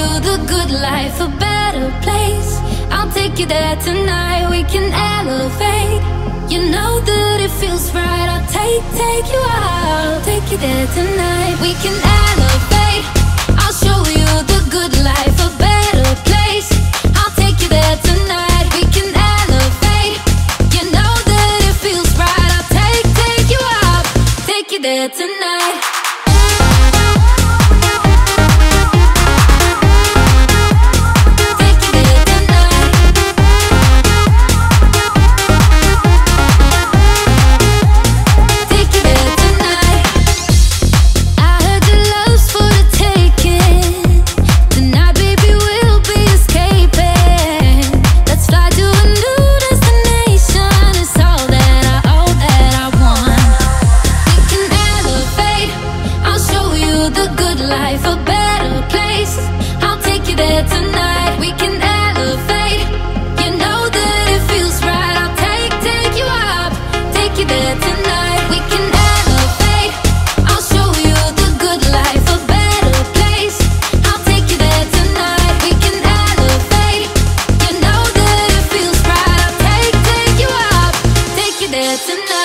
you the good life, a better place. I'll take you there tonight, we can elevate. You know that it feels right, I'll take you out. Take you there tonight, we can elevate. I'll show you the good life, a better place. I'll take you there tonight, we can elevate. You know that it feels right, I'll take you out. Take you there tonight. Life, a better place. I'll take you there tonight, we can elevate. You know that it feels right, I'll take you up. Take you there tonight, we can elevate. I'll show you the good life, a better place. I'll take you there tonight, we can elevate. You know that it feels right, I'll take you up. Take you there tonight.